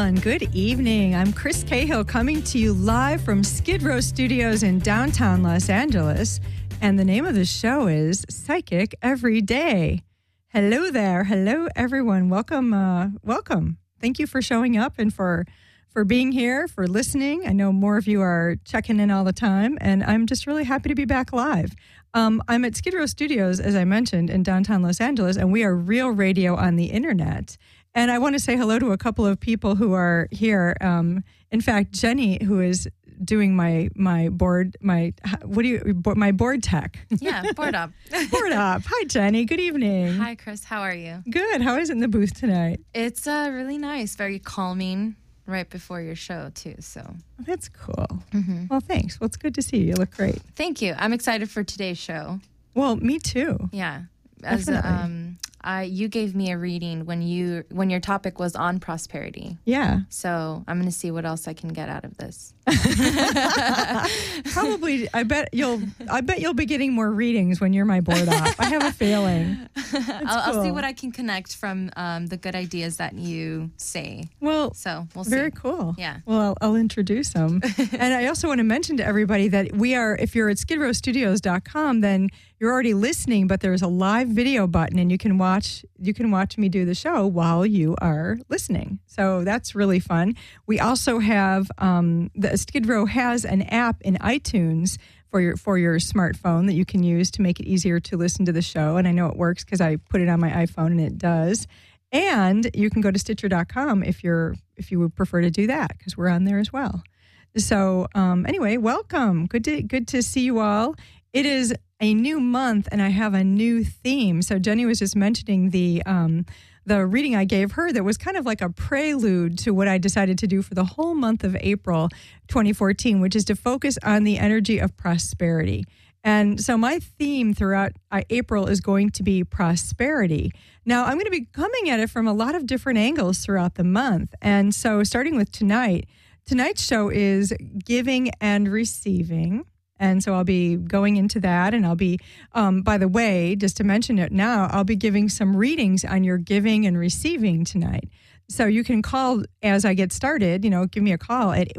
everyone. Good evening. I'm Chris Cahill coming to you live from Skid Row Studios in downtown Los Angeles. And the name of the show is Psychic Every Day. Hello there. Hello, everyone. Welcome. Welcome. Thank you for showing up and for being here, for listening. I know more of you are checking in all the time, and I'm just really happy to be back live. I'm at Skid Row Studios, as I mentioned, in downtown Los Angeles, and we are real radio on the internet. And I want to say hello to a couple of people who are here. In fact, Jenny, who is doing my board tech. Yeah, board up. Board up. Hi, Jenny. Good evening. Hi, Chris. How are you? Good. How is it in the booth tonight? It's really nice, very calming right before your show, too. So that's cool. Mm-hmm. Well, thanks. Well, it's good to see you. You look great. Thank you. I'm excited for today's show. Well, me too. Yeah. You gave me a reading when your topic was on prosperity. Yeah. So I'm going to see what else I can get out of this. Probably. I bet you'll be getting more readings when you're my board op. I have a feeling. I'll see what I can connect from the good ideas that you say. Well, so we'll see. Very cool. Yeah. Well, I'll introduce them. And I also want to mention to everybody that if you're at skidrowstudios.com, then you're already listening, but there's a live video button, and you can watch me do the show while you are listening. So that's really fun. We also have the Skid Row has an app in iTunes for your smartphone that you can use to make it easier to listen to the show. And I know it works because I put it on my iPhone, and it does. And you can go to Stitcher.com if you would prefer to do that, because we're on there as well. So anyway, welcome. Good to see you all. It is a new month, and I have a new theme. So Jenny was just mentioning the reading I gave her that was kind of like a prelude to what I decided to do for the whole month of April 2014, which is to focus on the energy of prosperity. And so my theme throughout April is going to be prosperity. Now, I'm going to be coming at it from a lot of different angles throughout the month. And so starting with tonight's show is giving and receiving. And so I'll be going into that, and I'll be, by the way, just to mention it now, I'll be giving some readings on your giving and receiving tonight. So you can call as I get started, give me a call at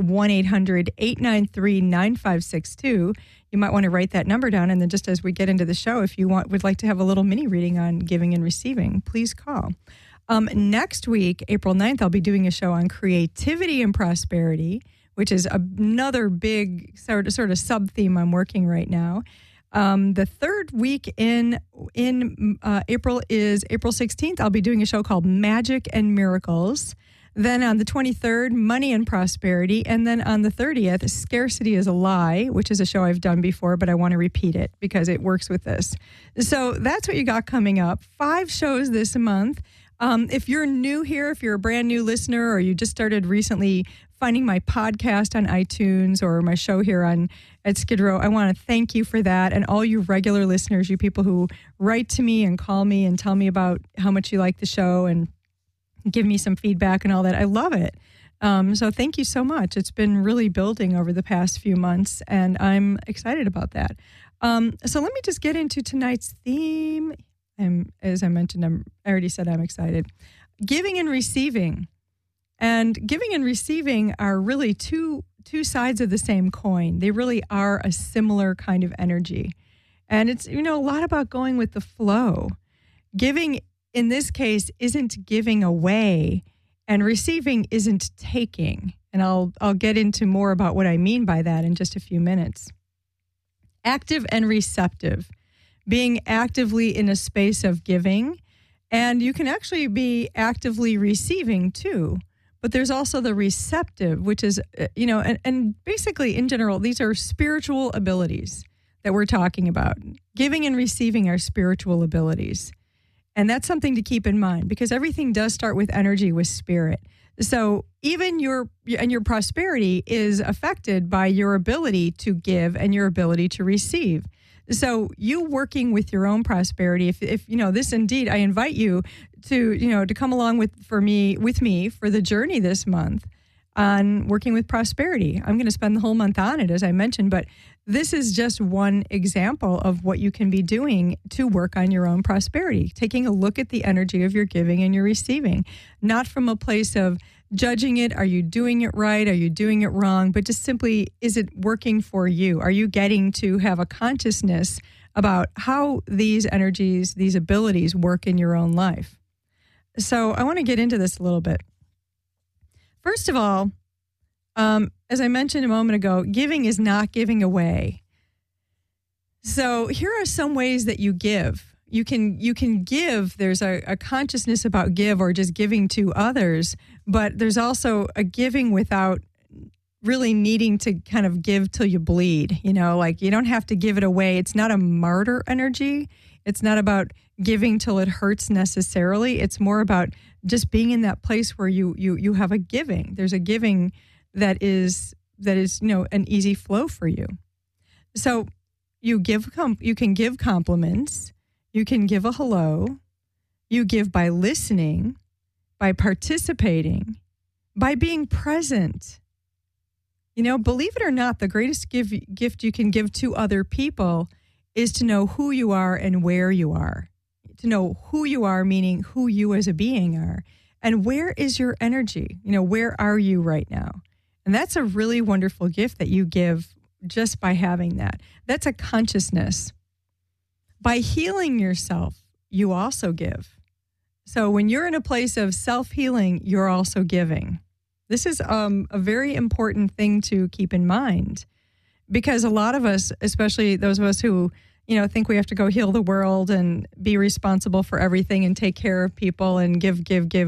1-800-893-9562. You might want to write that number down, and then just as we get into the show, if you would like to have a little mini reading on giving and receiving, please call. Next week, April 9th, I'll be doing a show on creativity and prosperity, which is another big sort of sub-theme I'm working right now. The third week in April is April 16th. I'll be doing a show called Magic and Miracles. Then on the 23rd, Money and Prosperity. And then on the 30th, Scarcity is a Lie, which is a show I've done before, but I want to repeat it because it works with this. So that's what you got coming up. 5 shows this month. If you're new here, if you're a brand new listener, or you just started recently finding my podcast on iTunes or my show here at Skid Row, I want to thank you for that. And all you regular listeners, you people who write to me and call me and tell me about how much you like the show and give me some feedback and all that. I love it. So thank you so much. It's been really building over the past few months, and I'm excited about that. So let me just get into tonight's theme. As I mentioned, I already said I'm excited. Giving and receiving. And giving and receiving are really two sides of the same coin. They really are a similar kind of energy. And it's, a lot about going with the flow. Giving, in this case, isn't giving away, and receiving isn't taking. And I'll get into more about what I mean by that in just a few minutes. Active and receptive. Being actively in a space of giving, and you can actually be actively receiving too. But there's also the receptive, which is, and basically in general, these are spiritual abilities that we're talking about. Giving and receiving are spiritual abilities. And that's something to keep in mind, because everything does start with energy, with spirit. So even your prosperity is affected by your ability to give and your ability to receive. So you working with your own prosperity, if this indeed, I invite you to come along with me for the journey this month on working with prosperity. I'm going to spend the whole month on it, as I mentioned, but this is just one example of what you can be doing to work on your own prosperity, taking a look at the energy of your giving and your receiving, not from a place of judging it? Are you doing it right? Are you doing it wrong? But just simply, is it working for you? Are you getting to have a consciousness about how these energies, these abilities work in your own life? So I want to get into this a little bit. First of all, as I mentioned a moment ago, giving is not giving away. So here are some ways that you give. You can give. There's a consciousness about give or just giving to others, but there's also a giving without really needing to kind of give till you bleed. Like you don't have to give it away. It's not a martyr energy. It's not about giving till it hurts necessarily. It's more about just being in that place where you have a giving. There's a giving that is an easy flow for you. So you can give compliments, you can give a hello, you give by listening, by participating, by being present. Believe it or not, the greatest gift you can give to other people is to know who you are and where you are. To know who you are, meaning who you as a being are, and where is your energy? Where are you right now? And that's a really wonderful gift that you give just by having that. That's a consciousness. By healing yourself, you also give. So when you're in a place of self-healing, you're also giving. This is a very important thing to keep in mind, because a lot of us, especially those of us who think we have to go heal the world and be responsible for everything and take care of people and give,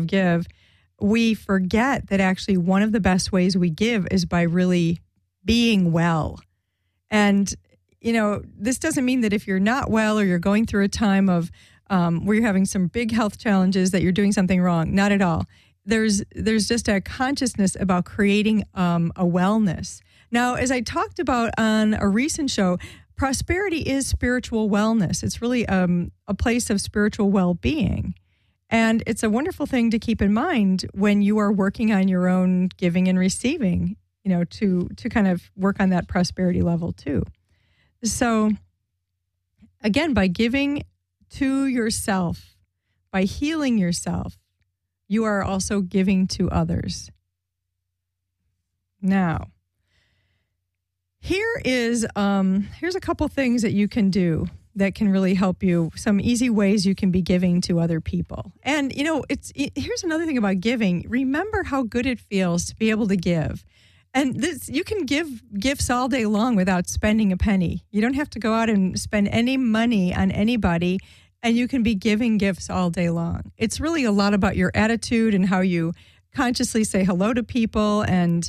we forget that actually one of the best ways we give is by really being well. And, this doesn't mean that if you're not well or you're going through a time of where you're having some big health challenges that you're doing something wrong. Not at all. There's just a consciousness about creating a wellness. Now, as I talked about on a recent show, prosperity is spiritual wellness. It's really a place of spiritual well-being. And it's a wonderful thing to keep in mind when you are working on your own giving and receiving, to kind of work on that prosperity level too. So again, by giving to yourself, by healing yourself, you are also giving to others. Now, here's a couple things that you can do that can really help you. Some easy ways you can be giving to other people. And, here's another thing about giving. Remember how good it feels to be able to give. And you can give gifts all day long without spending a penny. You don't have to go out and spend any money on anybody, and you can be giving gifts all day long. It's really a lot about your attitude and how you consciously say hello to people, and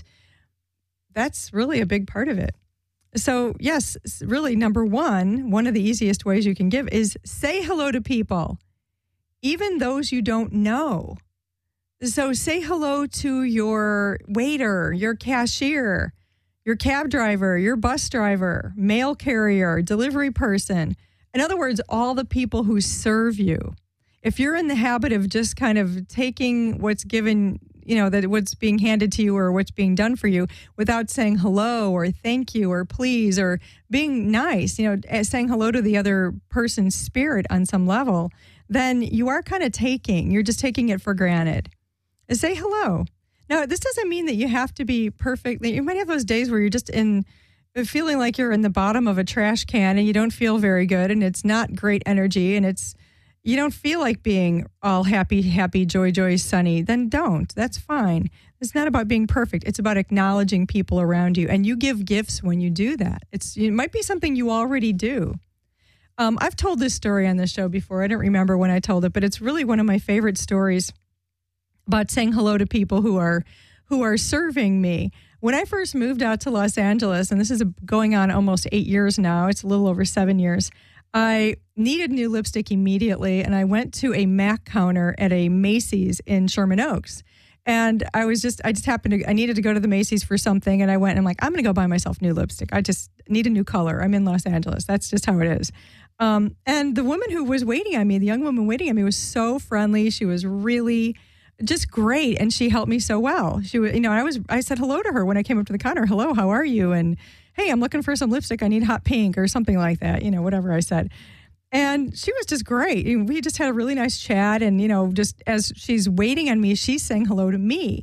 that's really a big part of it. So, yes, really, number one of the easiest ways you can give is say hello to people, even those you don't know. So say hello to your waiter, your cashier, your cab driver, your bus driver, mail carrier, delivery person. In other words, all the people who serve you. If you're in the habit of just kind of taking what's given, that what's being handed to you or what's being done for you without saying hello or thank you or please or being nice, saying hello to the other person's spirit on some level, then you are kind of you're just taking it for granted. Say hello. Now, this doesn't mean that you have to be perfect. You might have those days where you're just feeling like you're in the bottom of a trash can and you don't feel very good and it's not great energy and you don't feel like being all happy, joy, sunny. Then don't. That's fine. It's not about being perfect. It's about acknowledging people around you. And you give gifts when you do that. It might be something you already do. I've told this story on the show before. I don't remember when I told it, but it's really one of my favorite stories about saying hello to people who are serving me. When I first moved out to Los Angeles, and this is going on almost 8 years now, it's a little over 7 years, I needed new lipstick immediately, and I went to a MAC counter at a Macy's in Sherman Oaks. And I just happened to, I needed to go to the Macy's for something, and I went and I'm like, I'm going to go buy myself new lipstick. I just need a new color. I'm in Los Angeles. That's just how it is. And the woman who was waiting on me, the young woman waiting on me, was so friendly. She was really just great, and she helped me so well. She was, I said hello to her when I came up to the counter. Hello, how are you? And hey, I'm looking for some lipstick. I need hot pink or something like that. Whatever I said. And she was just great. We just had a really nice chat, and just as she's waiting on me, she's saying hello to me.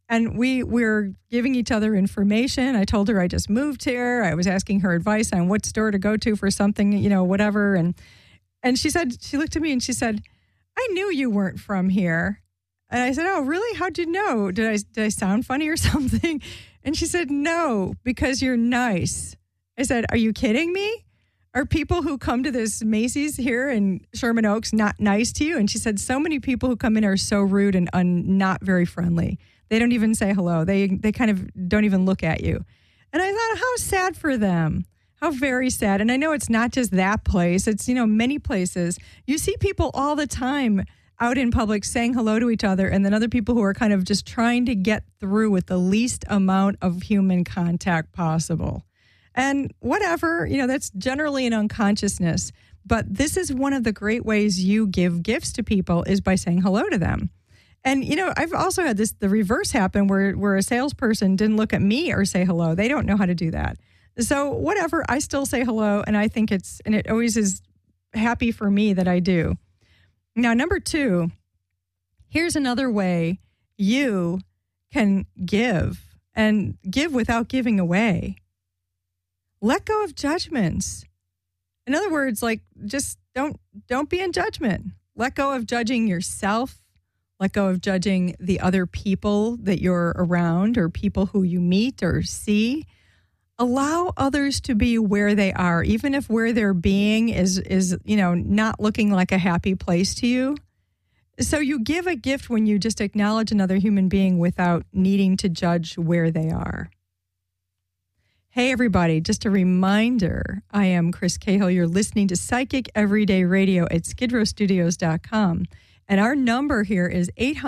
And we're giving each other information. I told her I just moved here. I was asking her advice on what store to go to for something, whatever. And she said, she looked at me and she said, I knew you weren't from here. And I said, oh, really? How'd you know? Did I sound funny or something? And she said, no, because you're nice. I said, are you kidding me? Are people who come to this Macy's here in Sherman Oaks not nice to you? And she said, so many people who come in are so rude and not very friendly. They don't even say hello. They kind of don't even look at you. And I thought, how sad for them. How very sad. And I know it's not just that place. It's, many places. You see people all the time out in public saying hello to each other, and then other people who are kind of just trying to get through with the least amount of human contact possible. And whatever, that's generally an unconsciousness. But this is one of the great ways you give gifts to people is by saying hello to them. And, I've also had the reverse happen where a salesperson didn't look at me or say hello. They don't know how to do that. So whatever, I still say hello, and I think it always is happy for me that I do. Now, number 2, here's another way you can give and give without giving away. Let go of judgments. In other words, just don't be in judgment. Let go of judging yourself. Let go of judging the other people that you're around or people who you meet or see. Allow others to be where they are, even if where they're being is not looking like a happy place to you. So you give a gift when you just acknowledge another human being without needing to judge where they are. Hey, everybody, just a reminder, I am Chris Cahill. You're listening to Psychic Everyday Radio at skidrowstudios.com. And our number here is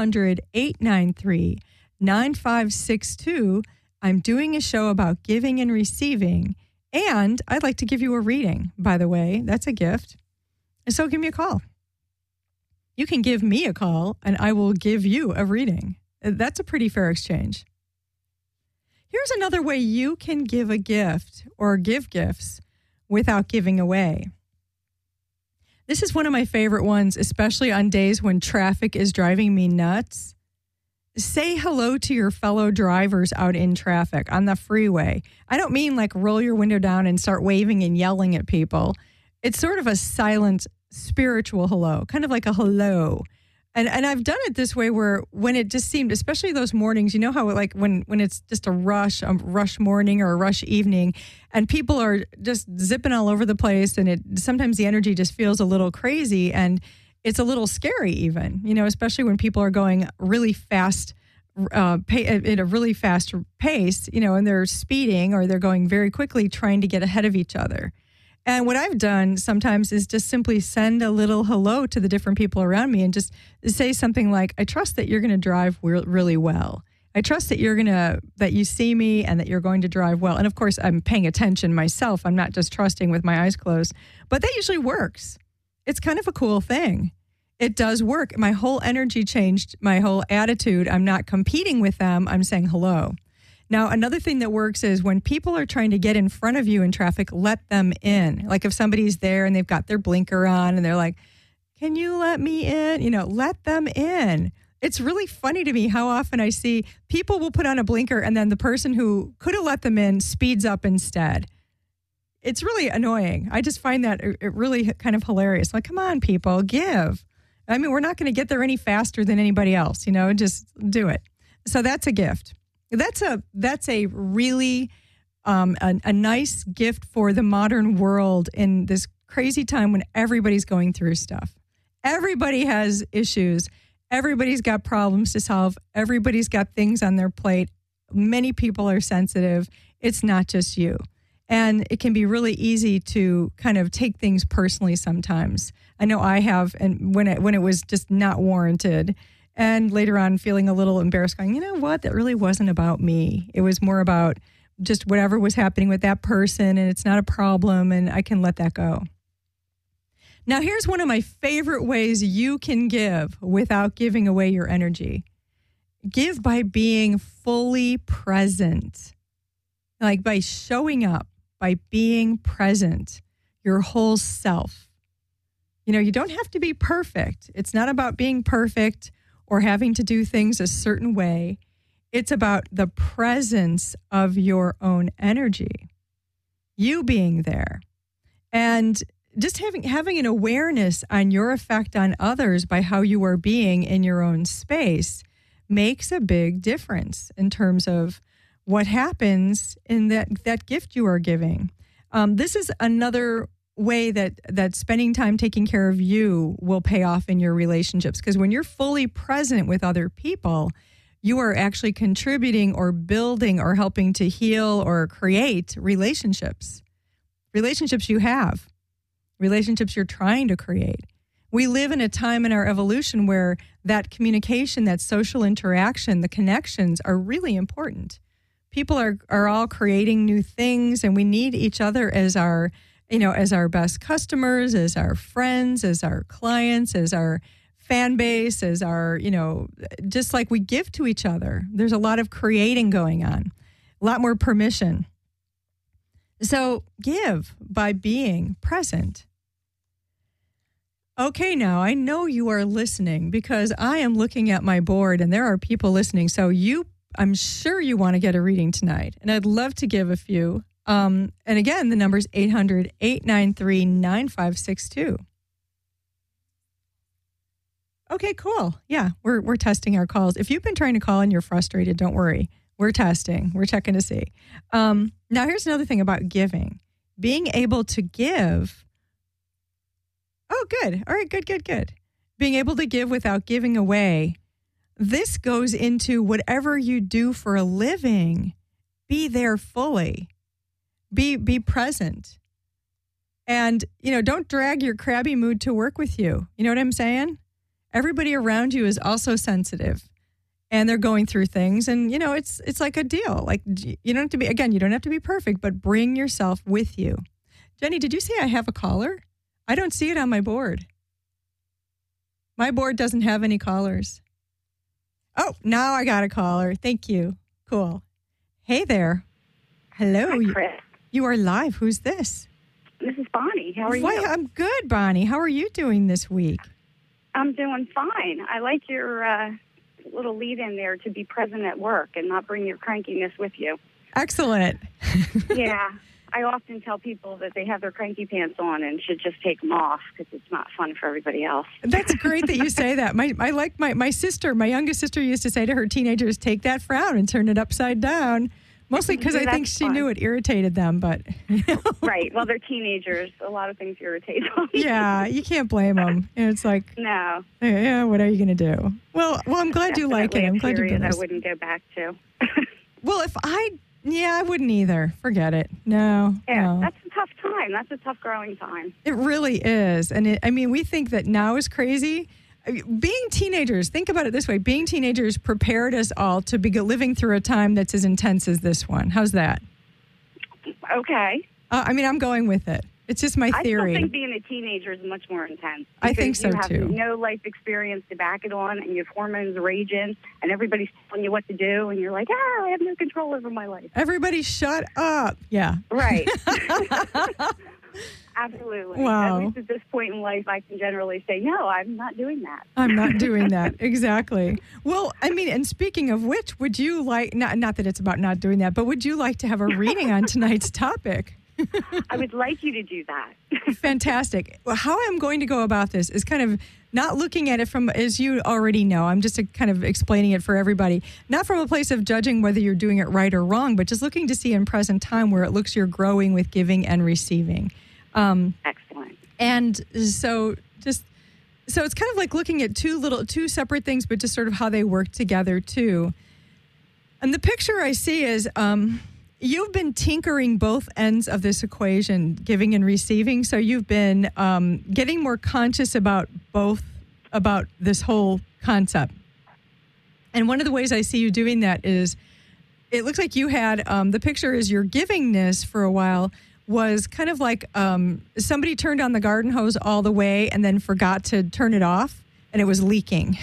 800-893-9562. I'm doing a show about giving and receiving, and I'd like to give you a reading, by the way. That's a gift. And so give me a call. You can give me a call, and I will give you a reading. That's a pretty fair exchange. Here's another way you can give a gift or give gifts without giving away. This is one of my favorite ones, especially on days when traffic is driving me nuts. Say hello to your fellow drivers out in traffic on the freeway. I don't mean roll your window down and start waving and yelling at people. It's sort of a silent, spiritual hello, kind of like a hello. And I've done it this way where when it just seemed, especially those mornings, you know how when it's just a rush morning or a rush evening, and people are just zipping all over the place, and sometimes the energy just feels a little crazy, and it's a little scary even, especially when people are going really fast, at a really fast pace, and they're speeding or they're going very quickly trying to get ahead of each other. And what I've done sometimes is just simply send a little hello to the different people around me and just say something like, I trust that you're going to drive really well. I trust that that you see me and that you're going to drive well. And of course, I'm paying attention myself. I'm not just trusting with my eyes closed, but that usually works. It's kind of a cool thing. It does work. My whole energy changed, my whole attitude. I'm not competing with them. I'm saying hello. Now, another thing that works is when people are trying to get in front of you in traffic, let them in. Like if somebody's there and they've got their blinker on and they're like, can you let me in? Let them in. It's really funny to me how often I see people will put on a blinker and then the person who could have let them in speeds up instead. It's really annoying. I just find that it really kind of hilarious. Like, come on, people, give. I mean, we're not going to get there any faster than anybody else, just do it. So that's a gift. That's a really a nice gift for the modern world in this crazy time when everybody's going through stuff. Everybody has issues. Everybody's got problems to solve. Everybody's got things on their plate. Many people are sensitive. It's not just you. And it can be really easy to kind of take things personally sometimes. I know I have, and when it was just not warranted. And later on, feeling a little embarrassed, going, you know what? That really wasn't about me. It was more about just whatever was happening with that person, and it's not a problem, and I can let that go. Now, here's one of my favorite ways you can give without giving away your energy. Give by being fully present, like by showing up, by being present, your whole self. You don't have to be perfect. It's not about being perfect or having to do things a certain way. It's about the presence of your own energy, you being there. And just having an awareness on your effect on others by how you are being in your own space makes a big difference in terms of what happens in that gift you are giving. This is another way that spending time taking care of you will pay off in your relationships, because when you're fully present with other people, you are actually contributing or building or helping to heal or create relationships you have, relationships you're trying to create. We live in a time in our evolution where that communication, that social interaction, the connections are really important. People are all creating new things, and we need each other as our best customers, as our friends, as our clients, as our fan base, as our, just like we give to each other. There's a lot of creating going on, a lot more permission. So give by being present. Okay, now I know you are listening because I am looking at my board and there are people listening. So I'm sure you want to get a reading tonight, and I'd love to give a few. And again, the number is 800-893-9562. Okay, cool. Yeah, we're testing our calls. If you've been trying to call and you're frustrated, don't worry. We're testing. We're checking to see. Now, here's another thing about giving. Being able to give. Oh, good. All right, good. Being able to give without giving away. This goes into whatever you do for a living. Be there fully. Be present. And, don't drag your crabby mood to work with you. You know what I'm saying? Everybody around you is also sensitive, and they're going through things, and it's like a deal. Like, you don't have to be perfect, but bring yourself with you. Jenny, did you say I have a caller? I don't see it on my board. My board doesn't have any callers. Oh, now I got a caller. Thank you. Cool. Hey there. Hello. Hi, Chris. You are live. Who's this? This is Bonnie. How are you? I'm good, Bonnie. How are you doing this week? I'm doing fine. I like your little lead in there to be present at work and not bring your crankiness with you. Excellent. Yeah. I often tell people that they have their cranky pants on and should just take them off because it's not fun for everybody else. That's great that you say that. My sister, my youngest sister used to say to her teenagers, take that frown and turn it upside down. Mostly because I think she knew it irritated them, but... Right. Well, they're teenagers. A lot of things irritate them. Yeah, you can't blame them. It's like... No. Yeah, what are you going to do? Well, I'm glad you like it. I'm glad you're doing this. I wouldn't go back to. Well, I wouldn't either. Forget it. No. Yeah, no. That's a tough time. That's a tough growing time. It really is. And we think that now is crazy. Being teenagers, think about it this way. Being teenagers prepared us all to be living through a time that's as intense as this one. How's that? Okay. I'm going with it. It's just my theory. I still think being a teenager is much more intense. I think so, too. You have no life experience to back it on, and you have hormones raging, and everybody's telling you what to do, and you're like, I have no control over my life. Everybody shut up. Yeah. Right. Absolutely. Wow. At least at this point in life, I can generally say, no, I'm not doing that. I'm not doing that. Exactly. Well, and speaking of which, would you like, not that it's about not doing that, but would you like to have a reading on tonight's topic? I would like you to do that. Fantastic. Well, how I'm going to go about this is kind of not looking at it from, as you already know, I'm just kind of explaining it for everybody, not from a place of judging whether you're doing it right or wrong, but just looking to see in present time where it looks you're growing with giving and receiving. Excellent. And so it's kind of like looking at two separate things, but just sort of how they work together too. And the picture I see is you've been tinkering both ends of this equation, giving and receiving. So you've been getting more conscious about this whole concept. And one of the ways I see you doing that is it looks like you had the picture is your givingness for a while was kind of like somebody turned on the garden hose all the way and then forgot to turn it off, and it was leaking.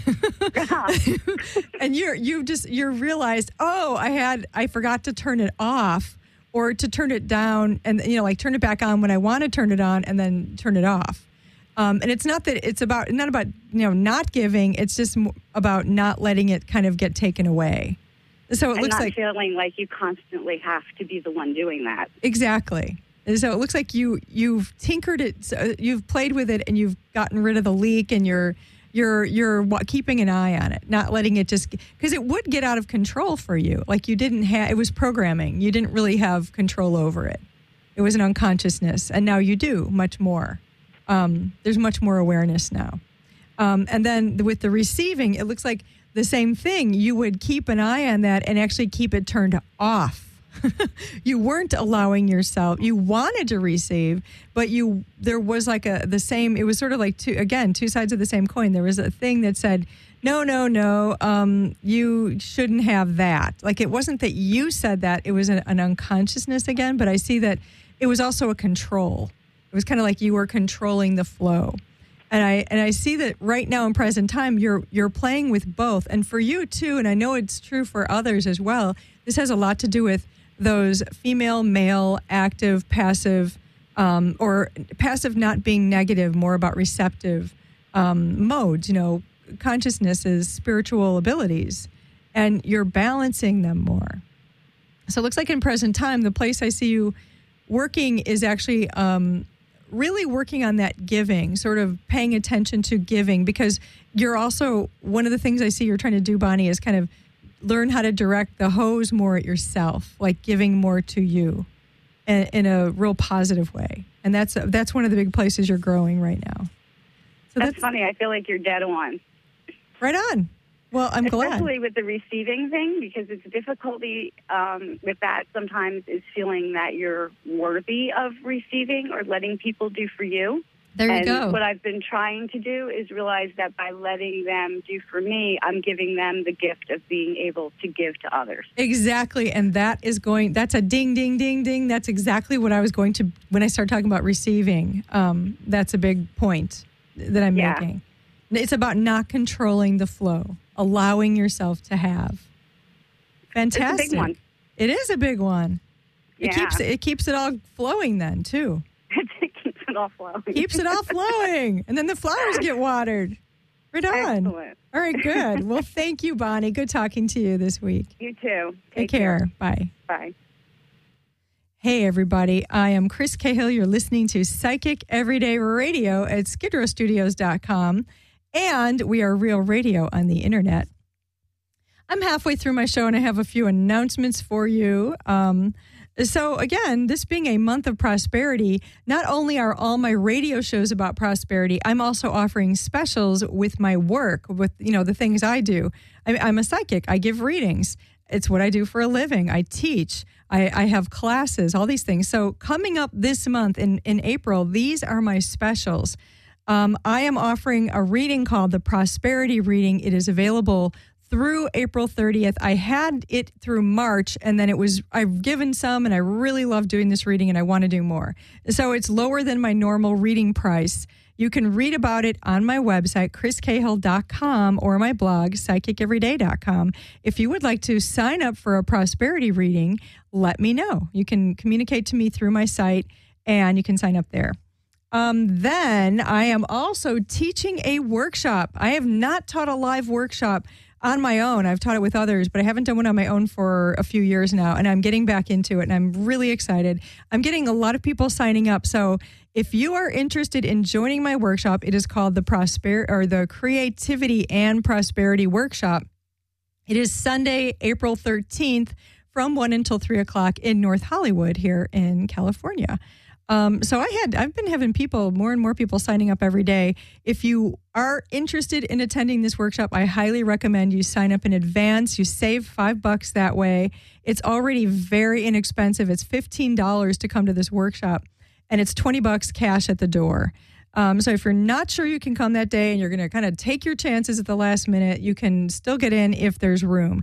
And you realized, I forgot to turn it off or to turn it down, and turn it back on when I want to turn it on and then turn it off. And it's not that it's not about not giving. It's just about not letting it kind of get taken away. So it and looks not like feeling like you constantly have to be the one doing that. exactly. So it looks like you've tinkered it, so you've played with it, and you've gotten rid of the leak, and you're keeping an eye on it, not letting it just, because it would get out of control for you. Like you didn't have, it was programming. You didn't really have control over it. It was an unconsciousness, and now you do much more. There's much more awareness now. And then with the receiving, it looks like the same thing. You would keep an eye on that and actually keep it turned off. You weren't allowing yourself. You wanted to receive, but there was like the same. It was sort of like two sides of the same coin. There was a thing that said, no, you shouldn't have that. Like it wasn't that you said that. It was an unconsciousness again. But I see that it was also a control. It was kind of like you were controlling the flow. And I see that right now in present time, you're playing with both. And for you too, and I know it's true for others as well, this has a lot to do with those female, male, active, passive, or passive not being negative, more about receptive modes, consciousnesses, spiritual abilities, and you're balancing them more. So it looks like in present time, the place I see you working is actually really working on that giving, sort of paying attention to giving, because you're also, one of the things I see you're trying to do, Bonnie, is kind of learn how to direct the hose more at yourself, like giving more to you in a real positive way. And that's one of the big places you're growing right now. So that's funny. I feel like you're dead on. Right on. Well, I'm glad. Especially with the receiving thing, because it's difficulty with that sometimes is feeling that you're worthy of receiving or letting people do for you. There you go. What I've been trying to do is realize that by letting them do for me, I'm giving them the gift of being able to give to others. Exactly. And that's a ding, ding, ding, ding. That's exactly what I was going to, when I start talking about receiving. That's a big point that I'm making. It's about not controlling the flow, allowing yourself to have. Fantastic. It's a big one. It is a big one. Yeah. It keeps it all flowing then, too. It all flowing. Keeps it all flowing. And then the flowers get watered. Right on. Excellent. All right, good. Well, thank you, Bonnie. Good talking to you this week. You too. Take care. Bye. Bye. Hey, everybody. I am Chris Cahill. You're listening to Psychic Everyday Radio at skidrowstudios.com. And we are Real Radio on the internet. I'm halfway through my show and I have a few announcements for you. So again, this being a month of prosperity, not only are all my radio shows about prosperity, I'm also offering specials with my work, with the things I do. I'm a psychic. I give readings. It's what I do for a living. I teach. I have classes, all these things. So coming up this month in April, these are my specials. I am offering a reading called the Prosperity Reading. It is available through April 30th. I had it through March, and then I've given some, and I really love doing this reading, and I want to do more. So it's lower than my normal reading price. You can read about it on my website, chriscahill.com, or my blog, psychiceveryday.com. If you would like to sign up for a prosperity reading, let me know. You can communicate to me through my site, and you can sign up there. Then I am also teaching a workshop. I have not taught a live workshop on my own. I've taught it with others, but I haven't done one on my own for a few years now, and I'm getting back into it, and I'm really excited. I'm getting a lot of people signing up. So if you are interested in joining my workshop, it is called the Creativity and Prosperity Workshop. It is Sunday, April 13th from 1 until 3 o'clock in North Hollywood here in California. So I've been having more and more people signing up every day. If you are interested in attending this workshop, I highly recommend you sign up in advance. You save $5 that way. It's already very inexpensive. It's $15 to come to this workshop, and it's $20 cash at the door. So if you're not sure you can come that day and you're going to kind of take your chances at the last minute, you can still get in if there's room.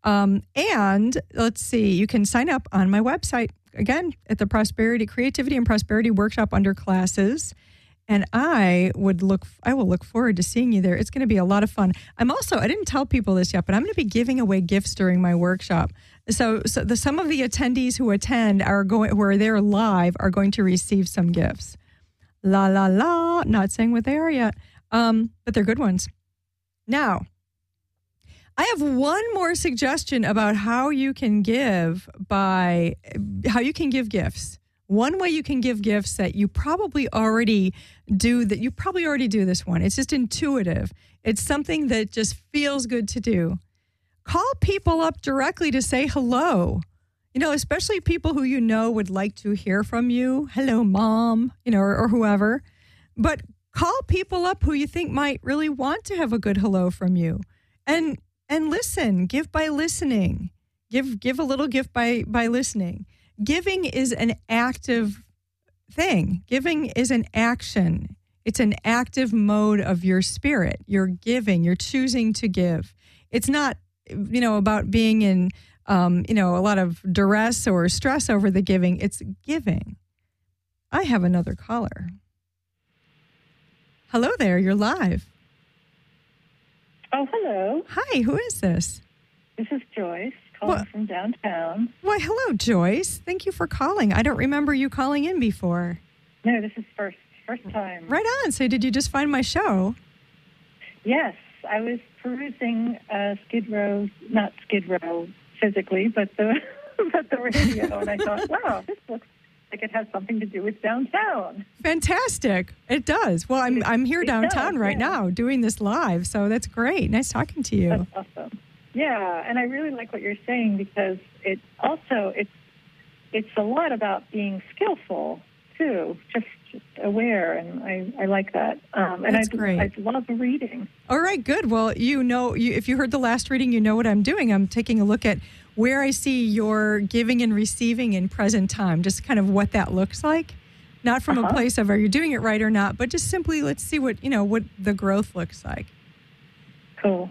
And let's see, you can sign up on my website, again, at the Creativity and Prosperity Workshop under classes. And I will look forward to seeing you there. It's going to be a lot of fun. I didn't tell people this yet, but I'm going to be giving away gifts during my workshop. So some of the attendees who attend who are there live are going to receive some gifts. La, la, la. Not saying what they are yet, but they're good ones. Now, I have one more suggestion about how you can give gifts. One way you can give gifts that you probably already do, this one. It's just intuitive. It's something that just feels good to do. Call people up directly to say hello. Especially people who would like to hear from you. Hello, Mom, or whoever. But call people up who you think might really want to have a good hello from you. And listen. Give by listening. Give a little gift by listening. Giving is an active thing. Giving is an action. It's an active mode of your spirit. You're giving. You're choosing to give. It's not, about being in, a lot of duress or stress over the giving. It's giving. I have another caller. Hello there. You're live. Oh, hello. Hi. Who is this? This is Joyce calling from downtown. Why, hello, Joyce. Thank you for calling. I don't remember you calling in before. No, this is first time. Right on. So did you just find my show? Yes. I was perusing not Skid Row physically, but the radio, and I thought, wow, this looks like it has something to do with downtown. Fantastic. It does. Well, I'm here downtown right now doing this live, so that's great. Nice talking to you. That's awesome. Yeah, and I really like what you're saying because it's a lot about being skillful too, just aware, and I like that. That's great. I love reading. All right, good. Well, if you heard the last reading, you know what I'm doing. I'm taking a look at where I see your giving and receiving in present time, just kind of what that looks like. Not from a place of are you doing it right or not, but just simply let's see what the growth looks like. Cool.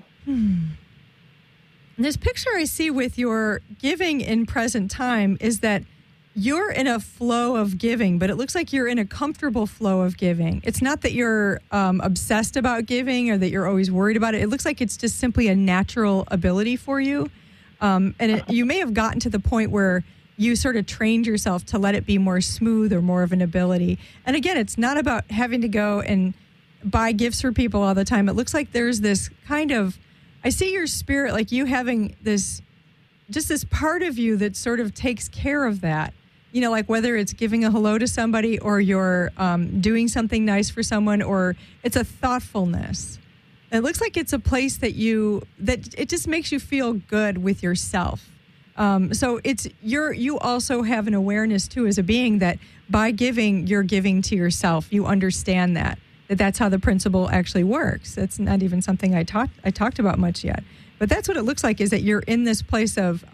This picture I see with your giving in present time is that you're in a flow of giving, but it looks like you're in a comfortable flow of giving. It's not that you're obsessed about giving or that you're always worried about it. It looks like it's just simply a natural ability for you. You may have gotten to the point where you sort of trained yourself to let it be more smooth or more of an ability. And again, it's not about having to go and buy gifts for people all the time. It looks like there's this kind of, I see your spirit, like you having this part of you that sort of takes care of that. Like whether it's giving a hello to somebody or you're doing something nice for someone, or it's a thoughtfulness. It looks like it's a place that it just makes you feel good with yourself. So you also have an awareness too as a being that by giving, you're giving to yourself. You understand that's how the principle actually works. That's not even something I talked about much yet. But that's what it looks like, is that you're in this place of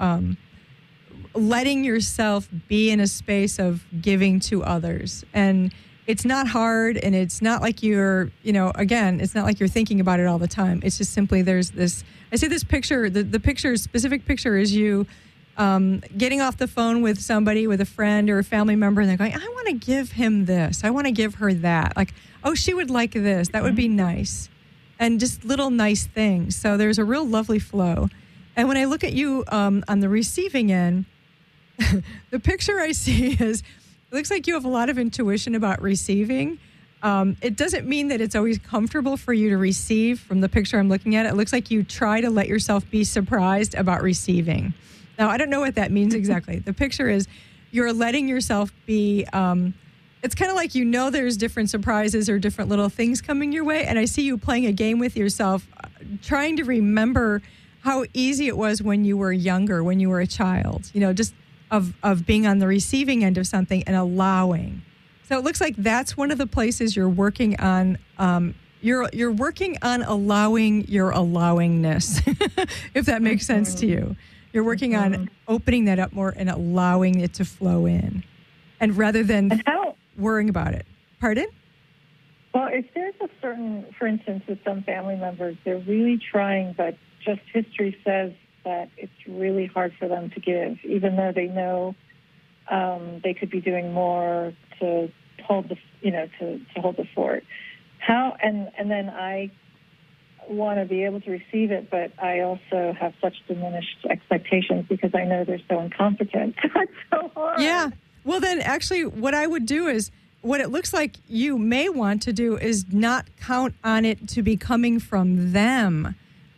letting yourself be in a space of giving to others. And it's not hard, and it's not like you're, it's not like you're thinking about it all the time. It's just simply there's this, I see this picture, the specific picture is you getting off the phone with somebody, with a friend or a family member, and they're going, I want to give him this. I want to give her that. Like, oh, she would like this. That would be nice. And just little nice things. So there's a real lovely flow. And when I look at you on the receiving end, the picture I see is, it looks like you have a lot of intuition about receiving. It doesn't mean that it's always comfortable for you to receive from the picture I'm looking at. It looks like you try to let yourself be surprised about receiving. Now, I don't know what that means exactly. The picture is you're letting yourself be, it's kind of like there's different surprises or different little things coming your way. And I see you playing a game with yourself, trying to remember how easy it was when you were younger, when you were a child, just of being on the receiving end of something and allowing. So it looks like that's one of the places you're working on. You're working on allowing your allowingness, if that makes sense to you. You're working on opening that up more and allowing it to flow in, and rather than worrying about it. Pardon? Well, if there's a certain, for instance, with some family members, they're really trying, but just history says that it's really hard for them to give, even though they know they could be doing more to hold the, to hold the fort. How and then I want to be able to receive it, but I also have such diminished expectations because I know they're so incompetent. It's so hard. Yeah. Well, then actually what I would do is, what it looks like you may want to do is not count on it to be coming from them.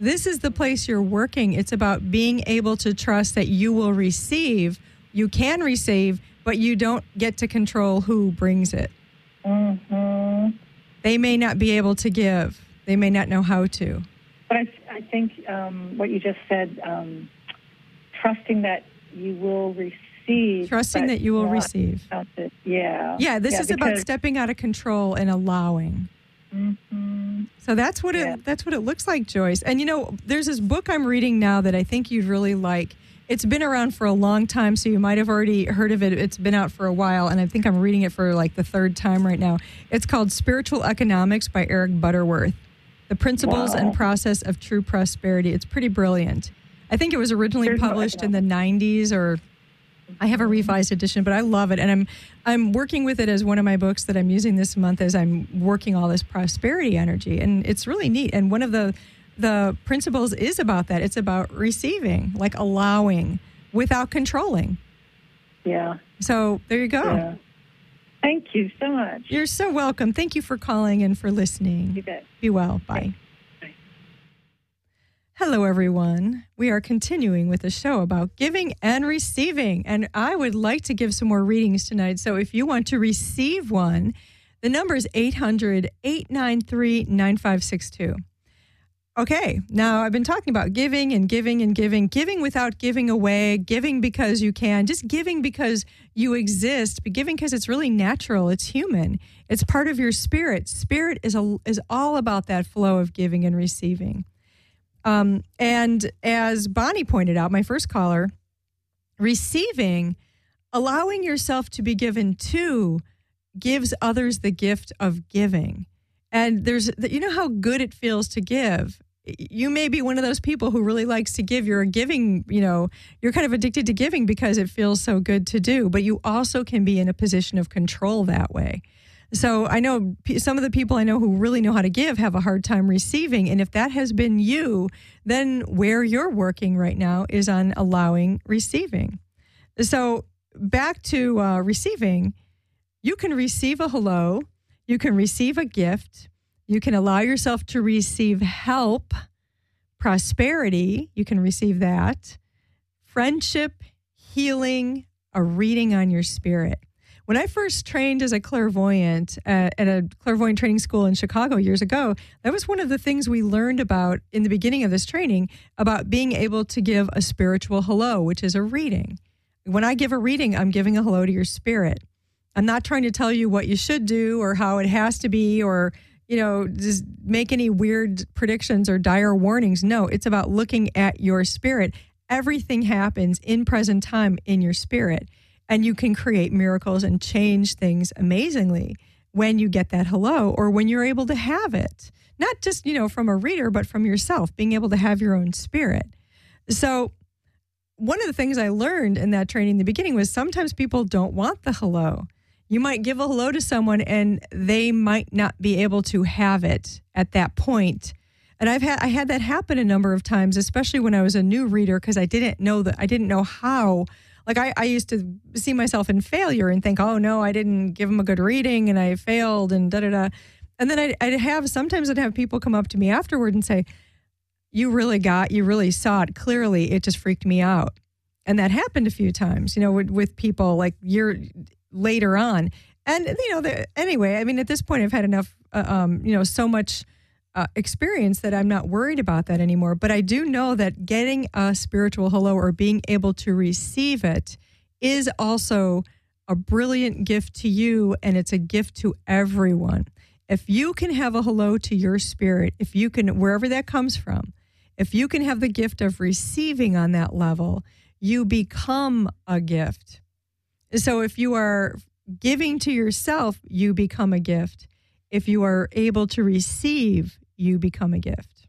This is the place you're working. It's about being able to trust that you will receive. You can receive, but you don't get to control who brings it. Mm-hmm. They may not be able to give. They may not know how to. But I think what you just said, trusting that you will receive. Trusting that you will receive. Yeah. Yeah, this is about stepping out of control and allowing. Mm-hmm. So that's what it looks like, Joyce. And, there's this book I'm reading now that I think you'd really like. It's been around for a long time, so you might have already heard of it. It's been out for a while, and I think I'm reading it for like the third time right now. It's called Spiritual Economics by Eric Butterworth. The Principles and Process of True Prosperity. It's pretty brilliant. I think it was originally published in the 90s, or I have a revised edition, but I love it. And I'm working with it as one of my books that I'm using this month as I'm working all this prosperity energy. And it's really neat. And one of the principles is about that. It's about receiving, like allowing without controlling. Yeah. So there you go. Yeah. Thank you so much. You're so welcome. Thank you for calling and for listening. You bet. Be well. Bye. Bye. Hello, everyone. We are continuing with a show about giving and receiving. And I would like to give some more readings tonight. So if you want to receive one, the number is 800-893-9562. Okay, now I've been talking about giving and giving and giving without giving away, giving because you can, just giving because you exist, but giving because it's really natural, it's human, it's part of your spirit. Spirit is all about that flow of giving and receiving. And as Bonnie pointed out, my first caller, receiving, allowing yourself to be given to, gives others the gift of giving. And you know how good it feels to give. You may be one of those people who really likes to give. You're giving, you're kind of addicted to giving because it feels so good to do. But you also can be in a position of control that way. So I know some of the people I know who really know how to give have a hard time receiving. And if that has been you, then where you're working right now is on allowing receiving. So back to receiving, you can receive a hello. You can receive a gift. You can allow yourself to receive help, prosperity. You can receive that. Friendship, healing, a reading on your spirit. When I first trained as a clairvoyant at a clairvoyant training school in Chicago years ago, that was one of the things we learned about in the beginning of this training, about being able to give a spiritual hello, which is a reading. When I give a reading, I'm giving a hello to your spirit. I'm not trying to tell you what you should do or how it has to be or, just make any weird predictions or dire warnings. No, it's about looking at your spirit. Everything happens in present time in your spirit, and you can create miracles and change things amazingly when you get that hello or when you're able to have it. Not just, from a reader, but from yourself, being able to have your own spirit. So one of the things I learned in that training in the beginning was sometimes people don't want the hello. You might give a hello to someone and they might not be able to have it at that point. And I had that happen a number of times, especially when I was a new reader, because I didn't know how. Like I used to see myself in failure and think, oh no, I didn't give them a good reading and I failed and da-da-da. And then I'd have people come up to me afterward and say, you really saw it clearly. It just freaked me out. And that happened a few times, with people like later on. And, anyway, I mean, at this point I've had enough, so much experience that I'm not worried about that anymore. But I do know that getting a spiritual hello or being able to receive it is also a brilliant gift to you, and it's a gift to everyone. If you can have a hello to your spirit, if you can, wherever that comes from, if you can have the gift of receiving on that level, you become a gift. So if you are giving to yourself, you become a gift. If you are able to receive, you become a gift.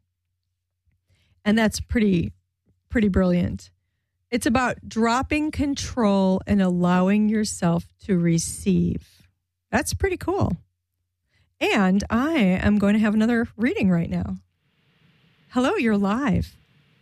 And that's pretty brilliant. It's about dropping control and allowing yourself to receive. That's pretty cool. And I am going to have another reading right now. Hello, you're live.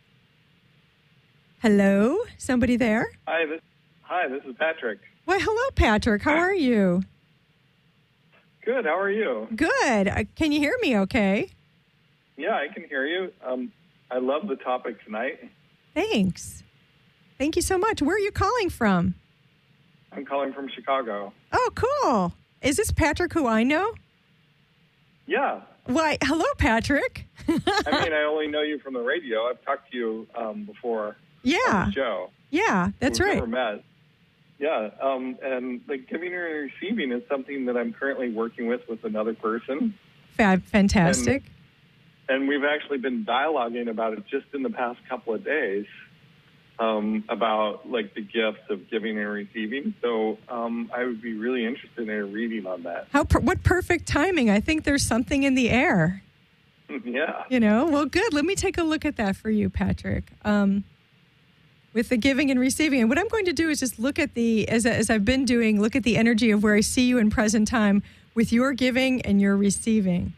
Hello, somebody there? Hi, this is Patrick. Well, hello, Patrick. How are you? Good. How are you? Good. Can you hear me okay? Yeah, I can hear you. I love the topic tonight. Thanks. Thank you so much. Where are you calling from? I'm calling from Chicago. Oh, cool. Is this Patrick who I know? Yeah. Why, hello, Patrick. I mean, I only know you from the radio. I've talked to you before Yeah. on the show. Yeah, that's We've right. never met. Yeah, and the giving and receiving is something that I'm currently working with another person. Fantastic. And we've actually been dialoguing about it just in the past couple of days, about like the gifts of giving and receiving. So I would be really interested in a reading on that. What perfect timing. I think there's something in the air. Yeah. Well, good. Let me take a look at that for you, Patrick. With the giving and receiving. And what I'm going to do is just look at as I've been doing, look at the energy of where I see you in present time with your giving and your receiving.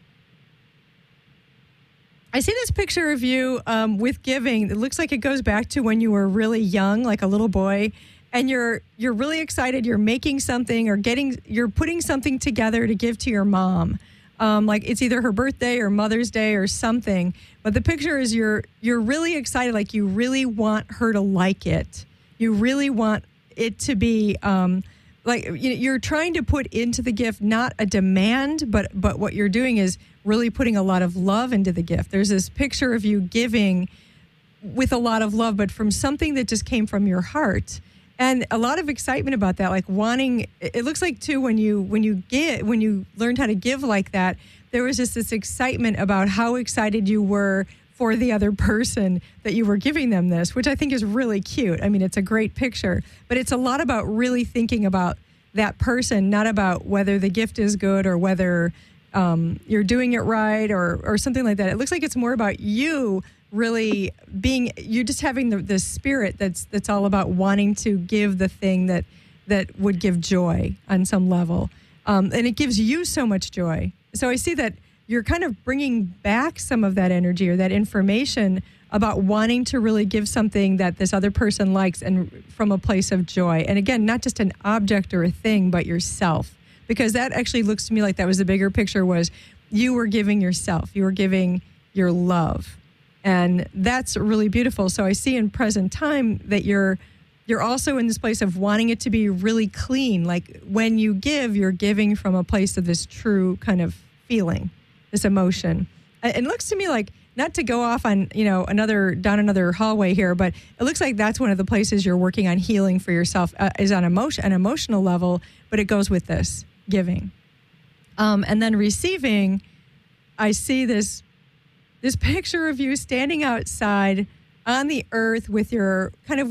I see this picture of you with giving. It looks like it goes back to when you were really young, like a little boy, and you're really excited. You're making something or you're putting something together to give to your mom. Like it's either her birthday or Mother's Day or something. But the picture is you're really excited, like you really want her to like it. You really want it to be you're trying to put into the gift not a demand, but what you're doing is really putting a lot of love into the gift. There's this picture of you giving with a lot of love, but from something that just came from your heart. And a lot of excitement about that, like wanting. It looks like too when you learned how to give like that, there was just this excitement about how excited you were for the other person that you were giving them this, which I think is really cute. I mean, it's a great picture, but it's a lot about really thinking about that person, not about whether the gift is good or whether you're doing it right or something like that. It looks like it's more about you really you just having the spirit that's all about wanting to give the thing that would give joy on some level. And it gives you so much joy. So I see that you're kind of bringing back some of that energy or that information about wanting to really give something that this other person likes and from a place of joy. And again, not just an object or a thing, but yourself. Because that actually looks to me like that was the bigger picture, was you were giving yourself. You were giving your love. And that's really beautiful. So I see in present time that you're also in this place of wanting it to be really clean. Like when you give, you're giving from a place of this true kind of feeling, this emotion. It looks to me like, not to go off on, down another hallway here, but it looks like that's one of the places you're working on healing for yourself is on an emotional level, but it goes with this giving. And then receiving, I see this picture of you standing outside on the earth with your,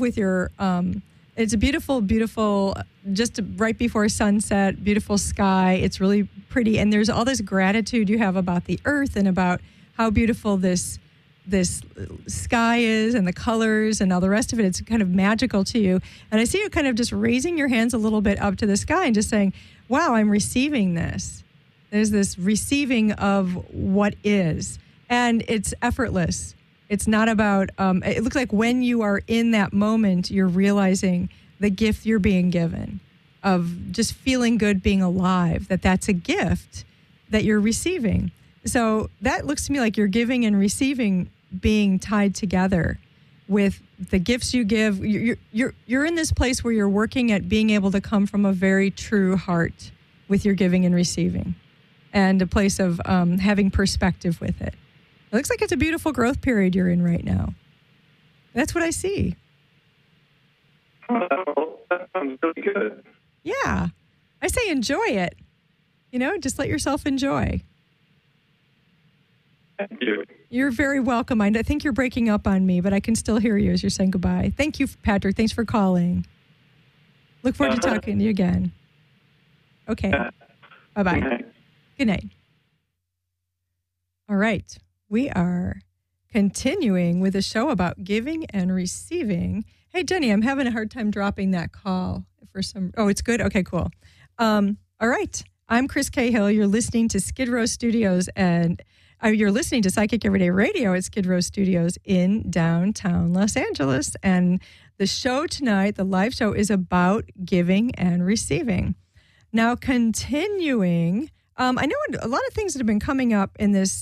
it's a beautiful, beautiful, just right before sunset, beautiful sky. It's really pretty. And there's all this gratitude you have about the earth and about how beautiful this sky is and the colors and all the rest of it. It's kind of magical to you. And I see you kind of just raising your hands a little bit up to the sky and just saying, wow, I'm receiving this. There's this receiving of what is. And it's effortless. It's not about, it looks like when you are in that moment, you're realizing the gift you're being given of just feeling good, being alive, that's a gift that you're receiving. So that looks to me like you're giving and receiving being tied together with the gifts you give. You're in this place where you're working at being able to come from a very true heart with your giving and receiving, and a place of having perspective with it. It looks like it's a beautiful growth period you're in right now. That's what I see. Oh, that sounds really good. Yeah. I say enjoy it. Just let yourself enjoy. Thank you. You're very welcome. I think you're breaking up on me, but I can still hear you as you're saying goodbye. Thank you, Patrick. Thanks for calling. Look forward to talking to you again. Okay. Bye-bye. Good night. All right. We are continuing with a show about giving and receiving. Hey, Jenny, I'm having a hard time dropping that call for some. Oh, it's good? Okay, cool. All right. I'm Chris Cahill. You're listening to Skid Row Studios, and you're listening to Psychic Everyday Radio at Skid Row Studios in downtown Los Angeles. And the show tonight, the live show, is about giving and receiving. Now, continuing, I know a lot of things that have been coming up in this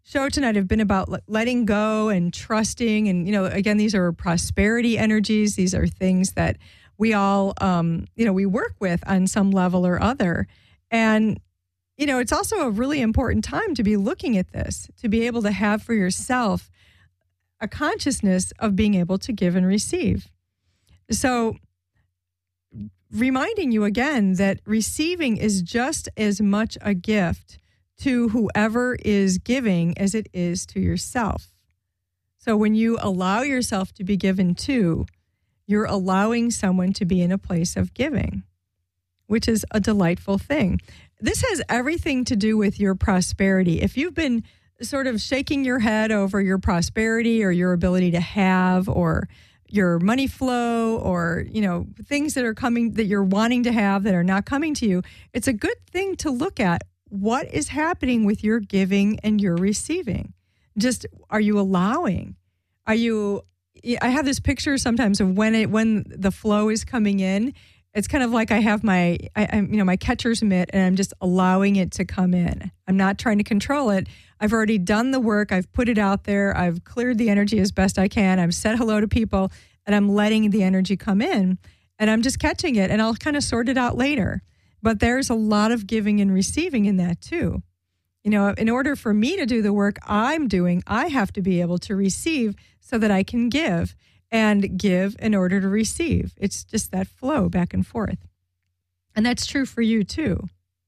show tonight have been about letting go and trusting. And, again, these are prosperity energies. These are things that we all, we work with on some level or other. And, it's also a really important time to be looking at this, to be able to have for yourself a consciousness of being able to give and receive. So reminding you again that receiving is just as much a gift to whoever is giving as it is to yourself. So when you allow yourself to be given to, you're allowing someone to be in a place of giving, which is a delightful thing. This has everything to do with your prosperity. If you've been sort of shaking your head over your prosperity or your ability to have or your money flow or, things that are coming that you're wanting to have that are not coming to you, it's a good thing to look at what is happening with your giving and your receiving. Just, are you allowing? I have this picture sometimes of when the flow is coming in. It's kind of like I have my catcher's mitt and I'm just allowing it to come in. I'm not trying to control it. I've already done the work. I've put it out there. I've cleared the energy as best I can. I've said hello to people and I'm letting the energy come in and I'm just catching it and I'll kind of sort it out later. But there's a lot of giving and receiving in that too. In order for me to do the work I'm doing, I have to be able to receive so that I can give. And give in order to receive. It's just that flow back and forth. And that's true for you too.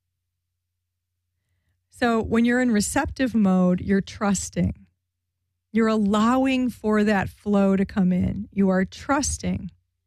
So when you're in receptive mode, you're trusting. You're allowing for that flow to come in. You are trusting.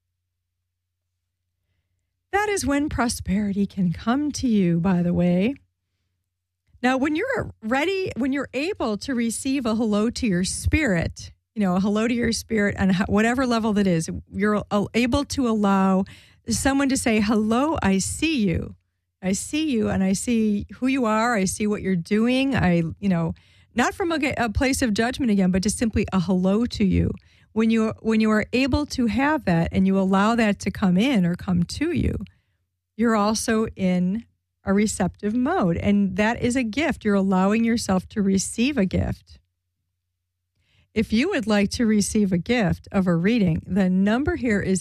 That is when prosperity can come to you, by the way. Now, when you're ready, when you're able to receive a hello to your spirit, a hello to your spirit on whatever level that is, you're able to allow someone to say, hello, I see you. I see you and I see who you are. I see what you're doing. Not from a place of judgment again, but just simply a hello to you. When you are able to have that and you allow that to come in or come to you, you're also in a receptive mode. And that is a gift. You're allowing yourself to receive a gift. If you would like to receive a gift of a reading, the number here is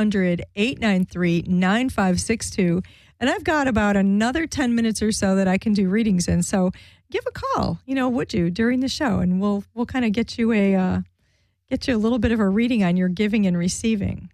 800-893-9562. And I've got about another 10 minutes or so that I can do readings in. So give a call, would you, during the show? And we'll kind of get you a little bit of a reading on your giving and receiving.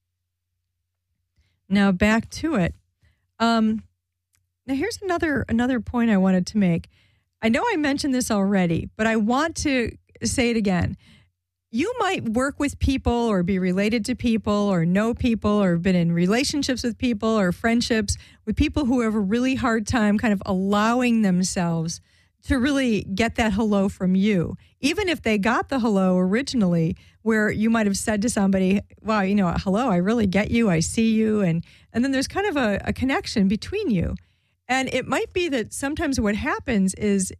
Now back to it. Now here's another point I wanted to make. I know I mentioned this already, but I want to say it again. You might work with people or be related to people or know people or been in relationships with people or friendships with people who have a really hard time kind of allowing themselves to really get that hello from you. Even if they got the hello originally, where you might have said to somebody, wow, hello, I really get you, I see you. And then there's kind of a connection between you. And it might be that sometimes what happens is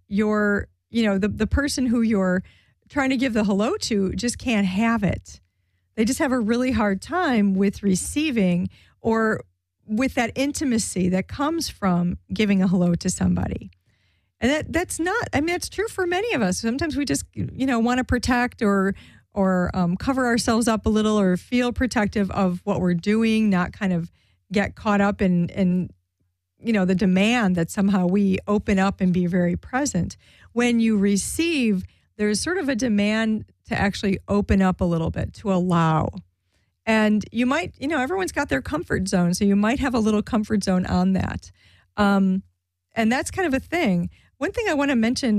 the person who you're trying to give the hello to just can't have it. They just have a really hard time with receiving or with that intimacy that comes from giving a hello to somebody. And that's true for many of us. Sometimes we just, want to protect or cover ourselves up a little or feel protective of what we're doing, not kind of get caught up in the demand that somehow we open up and be very present. When you receive, there's sort of a demand to actually open up a little bit, to allow. And you might, everyone's got their comfort zone, so you might have a little comfort zone on that. And that's kind of a thing. One thing I want to mention,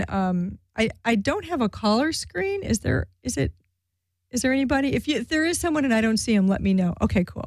I don't have a caller screen. Is there anybody? If there is someone and I don't see him, let me know. Okay, cool.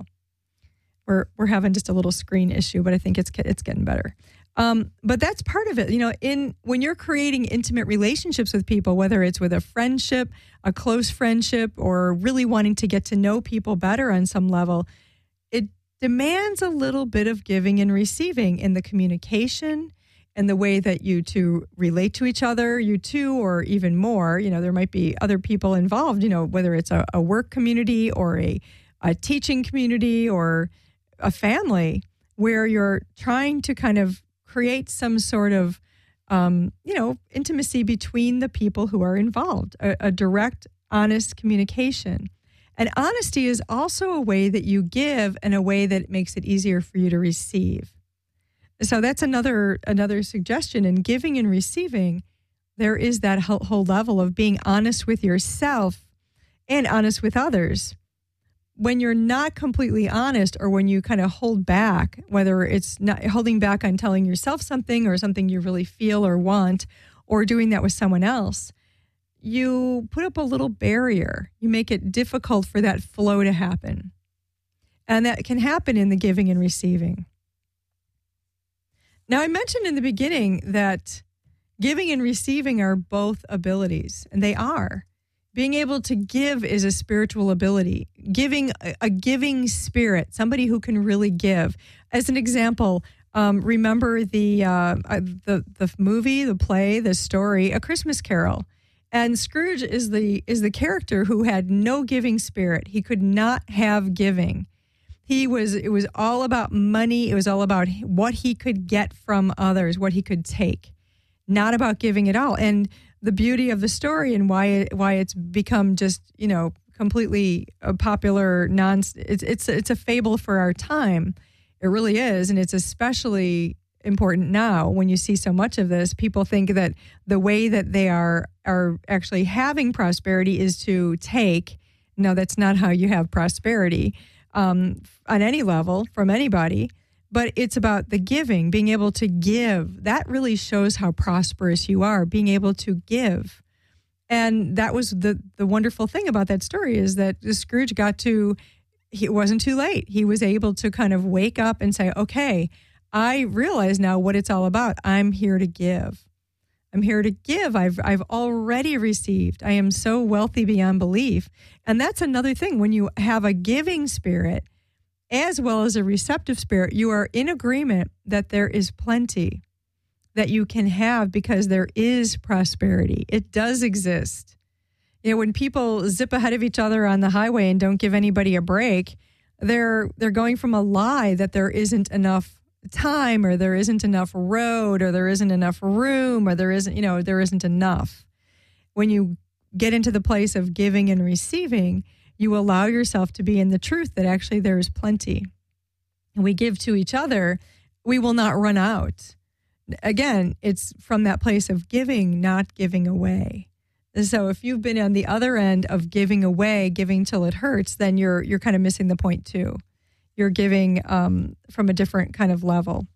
We're having just a little screen issue, but I think it's getting better. But that's part of it. When you're creating intimate relationships with people, whether it's with a friendship, a close friendship, or really wanting to get to know people better on some level, it demands a little bit of giving and receiving in the communication and the way that you two relate to each other, you two, or even more. There might be other people involved, whether it's a work community or a teaching community or a family where you're trying to kind of create some sort of intimacy between the people who are involved, a direct, honest communication. And honesty is also a way that you give in a way that makes it easier for you to receive. So that's another suggestion in giving and receiving. There is that whole level of being honest with yourself and honest with others. When you're not completely honest, or when you kind of hold back, whether it's not holding back on telling yourself something or something you really feel or want, or doing that with someone else, you put up a little barrier. You make it difficult for that flow to happen. And that can happen in the giving and receiving. Now, I mentioned in the beginning that giving and receiving are both abilities, and they are. Being able to give is a spiritual ability. Giving, a giving spirit, somebody who can really give. As an example, remember the movie, the play, the story, A Christmas Carol. And Scrooge is the character who had no giving spirit. He could not have giving. It was all about money. It was all about what he could get from others, what he could take, not about giving at all. And the beauty of the story and why it's become just, completely a popular it's a fable for our time. It really is. And it's especially important now when you see so much of this. People think that the way that they are actually having prosperity is to take. No, that's not how you have prosperity on any level from anybody. But it's about the giving, being able to give. That really shows how prosperous you are, being able to give. And that was the wonderful thing about that story, is that Scrooge it wasn't too late. He was able to kind of wake up and say, okay, I realize now what it's all about. I'm here to give. I'm here to give. I've already received. I am so wealthy beyond belief. And that's another thing. When you have a giving spirit, as well as a receptive spirit, you are in agreement that there is plenty that you can have, because there is prosperity. It does exist. When people zip ahead of each other on the highway and don't give anybody a break, they're going from a lie that there isn't enough time, or there isn't enough road, or there isn't enough room, or there isn't enough. When you get into the place of giving and receiving, you allow yourself to be in the truth that actually there is plenty. And we give to each other, we will not run out. Again, it's from that place of giving, not giving away. And so if you've been on the other end of giving away, giving till it hurts, then you're kind of missing the point too. You're giving from a different kind of level.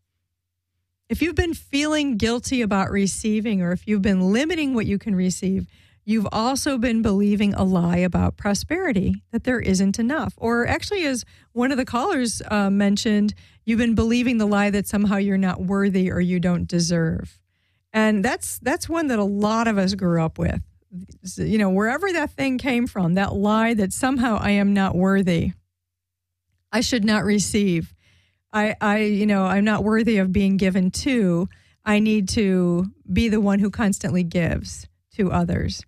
If you've been feeling guilty about receiving, or if you've been limiting what you can receive, you've also been believing a lie about prosperity, that there isn't enough. Or actually, as one of the callers mentioned, you've been believing the lie that somehow you're not worthy or you don't deserve. And that's one that a lot of us grew up with. Wherever that thing came from, that lie that somehow I am not worthy. I should not receive. I'm not worthy of being given to. I need to be the one who constantly gives to others.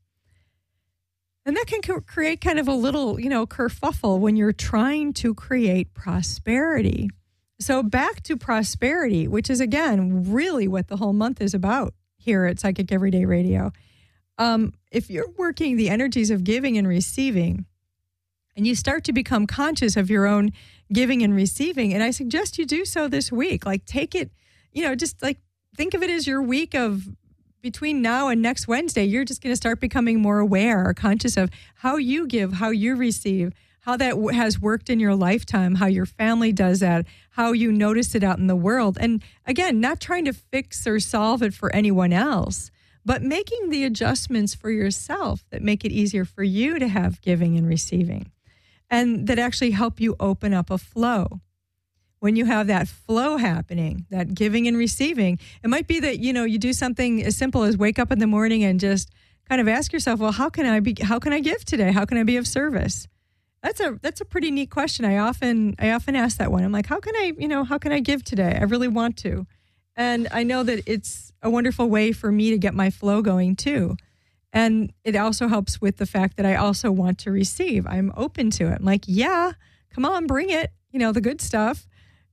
And that can create kind of a little, kerfuffle when you're trying to create prosperity. So back to prosperity, which is, again, really what the whole month is about here at Psychic Everyday Radio. If you're working the energies of giving and receiving, and you start to become conscious of your own giving and receiving, and I suggest you do so this week. Like, take it, just like think of it as your week of between now and next Wednesday. You're just going to start becoming more aware or conscious of how you give, how you receive, how that has worked in your lifetime, how your family does that, how you notice it out in the world. And again, not trying to fix or solve it for anyone else, but making the adjustments for yourself that make it easier for you to have giving and receiving, and that actually help you open up a flow. When you have that flow happening, that giving and receiving, it might be that, you do something as simple as wake up in the morning and just kind of ask yourself, well, how can I give today? How can I be of service? That's a pretty neat question. I often ask that one. I'm like, how can I give today? I really want to. And I know that it's a wonderful way for me to get my flow going too. And it also helps with the fact that I also want to receive. I'm open to it. I'm like, yeah, come on, bring it. The good stuff.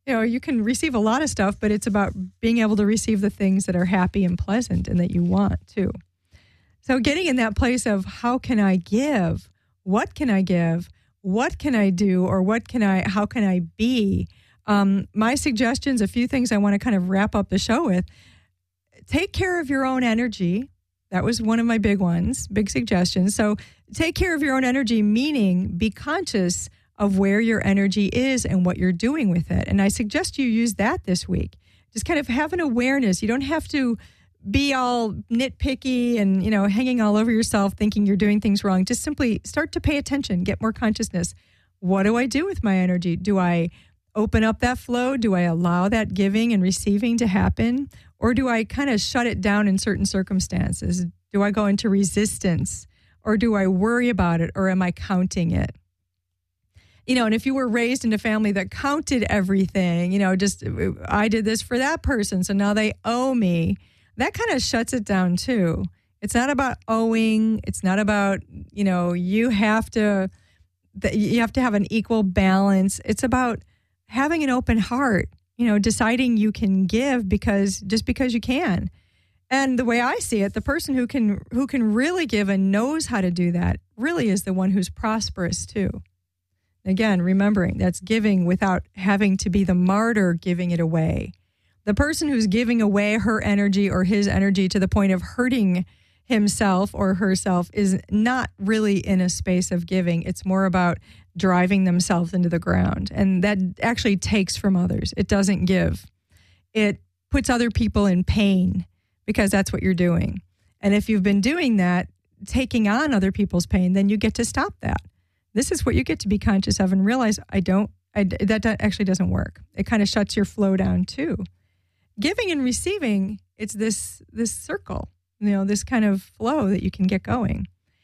you can receive a lot of stuff, but it's about being able to receive the things that are happy and pleasant and that you want too. So getting in that place of how can I give? What can I give? What can I do? Or how can I be? My suggestions, a few things I want to kind of wrap up the show with. Take care of your own energy. That was one of my big suggestions. So take care of your own energy, meaning be conscious of where your energy is and what you're doing with it. And I suggest you use that this week. Just kind of have an awareness. You don't have to be all nitpicky and, hanging all over yourself thinking you're doing things wrong. Just simply start to pay attention, get more consciousness. What do I do with my energy? Do I open up that flow? Do I allow that giving and receiving to happen? Or do I kind of shut it down in certain circumstances? Do I go into resistance? Or do I worry about it? Or am I counting it? And if you were raised in a family that counted everything, just I did this for that person, so now they owe me, that kind of shuts it down too. It's not about owing. It's not about, you have to have an equal balance. It's about having an open heart, deciding you can give because you can. And the way I see it, the person who can really give and knows how to do that really is the one who's prosperous too. Again, remembering that's giving without having to be the martyr giving it away. The person who's giving away her energy or his energy to the point of hurting himself or herself is not really in a space of giving. It's more about driving themselves into the ground. And that actually takes from others. It doesn't give. It puts other people in pain because that's what you're doing. And if you've been doing that, taking on other people's pain, then you get to stop that. This is what you get to be conscious of and realize that actually doesn't work. It kind of shuts your flow down too. Giving and receiving, it's this circle, this kind of flow that you can get going.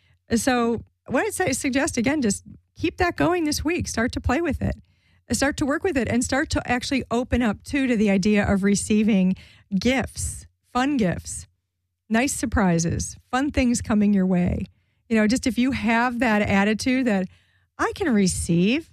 So what I suggest, again, just keep that going this week. Start to play with it. Start to work with it and start to actually open up to the idea of receiving gifts, fun gifts, nice surprises, fun things coming your way. Just if you have that attitude that I can receive,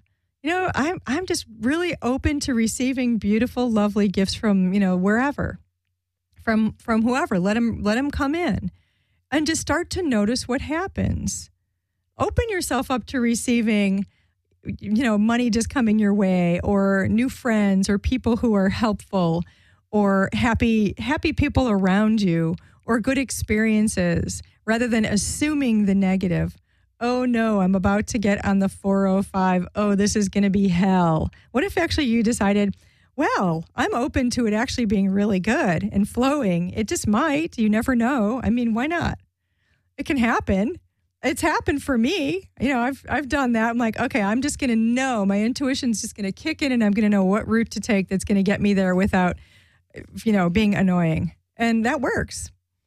I'm just really open to receiving beautiful, lovely gifts from, wherever, from whoever. Let them come in and just start to notice what happens. Open yourself up to receiving, money just coming your way or new friends or people who are helpful or happy people around you or good experiences rather than assuming the negative. Oh no, I'm about to get on the 405. Oh, this is going to be hell. What if actually you decided, well, I'm open to it actually being really good and flowing. It just might. You never know. I mean, why not? It can happen. It's happened for me. I've done that. I'm like, okay, I'm just going to know. My intuition's just going to kick in and I'm going to know what route to take that's going to get me there without, being annoying. And that works.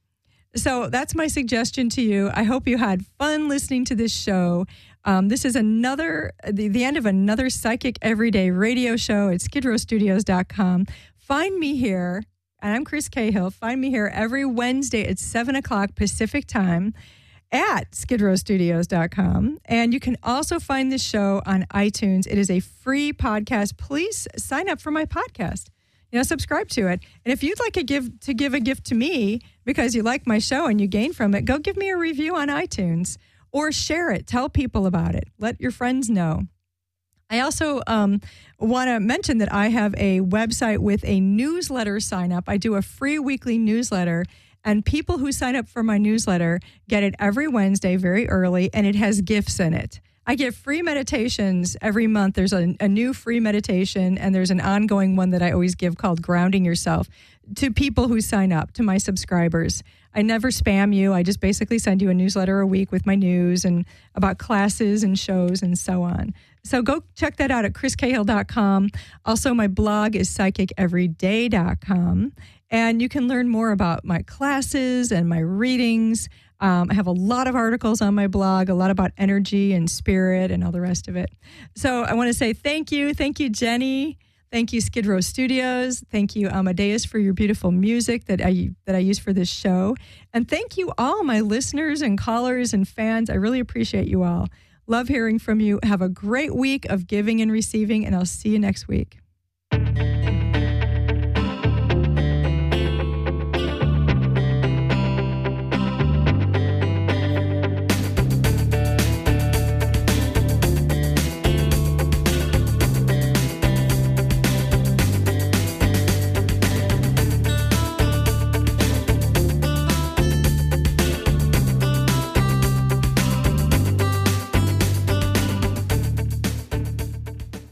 So that's my suggestion to you. I hope you had fun listening to this show. This is the end of another Psychic Everyday radio show at skidrowstudios.com. Find me here, and I'm Chris Cahill. Find me here every Wednesday at 7 o'clock Pacific time at skidrowstudios.com. And you can also find this show on iTunes. It is a free podcast. Please sign up for my podcast. Subscribe to it. And if you'd like to give a gift to me because you like my show and you gain from it, go give me a review on iTunes or share it. Tell people about it. Let your friends know. I also want to mention that I have a website with a newsletter sign up. I do a free weekly newsletter, and people who sign up for my newsletter get it every Wednesday very early, and it has gifts in it. I get free meditations every month. There's a new free meditation, and there's an ongoing one that I always give called Grounding Yourself to people who sign up, to my subscribers. I never spam you. I just basically send you a newsletter a week with my news and about classes and shows and so on. So go check that out at chriscahill.com. Also, my blog is psychiceveryday.com, and you can learn more about my classes and my readings. I have a lot of articles on my blog, a lot about energy and spirit and all the rest of it. So I want to say thank you. Thank you, Jenny. Thank you, Skid Row Studios. Thank you, Amadeus, for your beautiful music that I use for this show. And thank you all, my listeners and callers and fans. I really appreciate you all. Love hearing from you. Have a great week of giving and receiving, and I'll see you next week.